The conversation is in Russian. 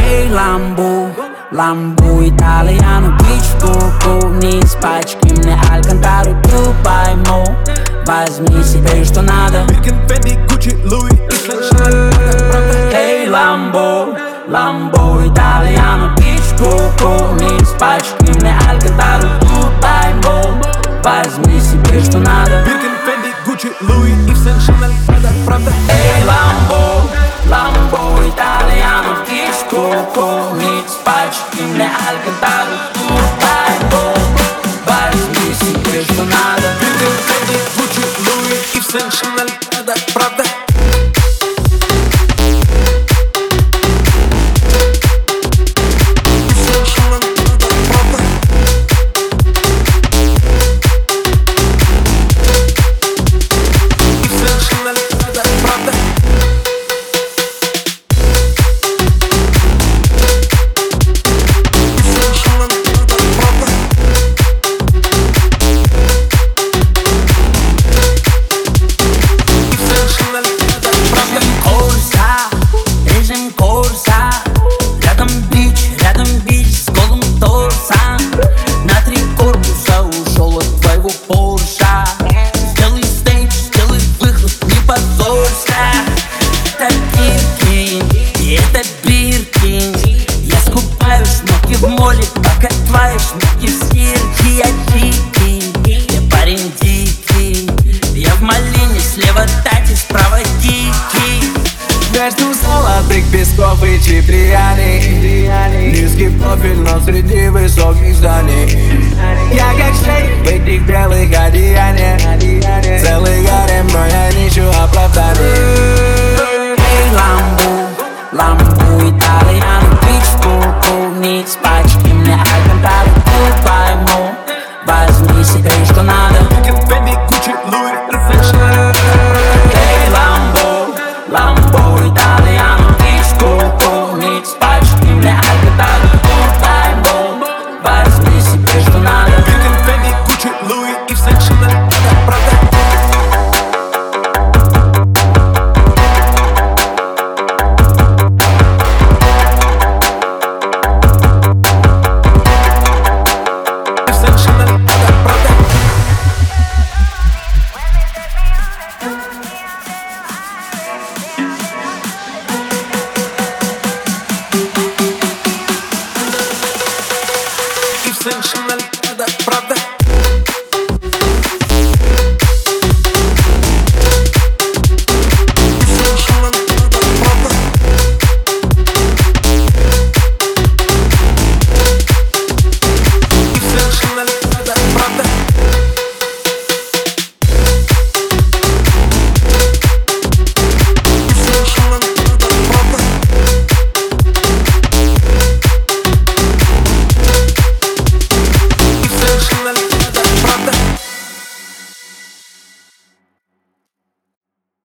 Эй, ламбу, ламбу, итальяно, бич в куку. Не испачкай мне алькантару, ты пойму. Возьми себе, что надо. Биркин, Фенди, Гуччи, Луи и Саншанель. Эй, ламбу, ламбу, итальяно, бич в куку. Не испачкай мне алькантару, ты пойму. Возьми себе, что надо. Биркин, Фенди, Гуччи, Луи и Саншанель. Правда. Эй, ламбу, ламбу, итальяно, бич в куку. Не испачкай мне алькантару, ты пойму. Возьми себе, что надо. Биркин, Фенди, Гуччи, Луи и Саншанель. Правда. В моле, пока твои шмотки в стирке. Я дикий, я парень дикий. Я в малине, слева тати, справа дикий. Между золотых песков и Чиприани. Низкий профиль, но среди высоких зданий. Я как шейх в этих белых одеяниях. Целый гарем, но я не ищу оправданий. Эй, ламбу, ламбу, итальяно.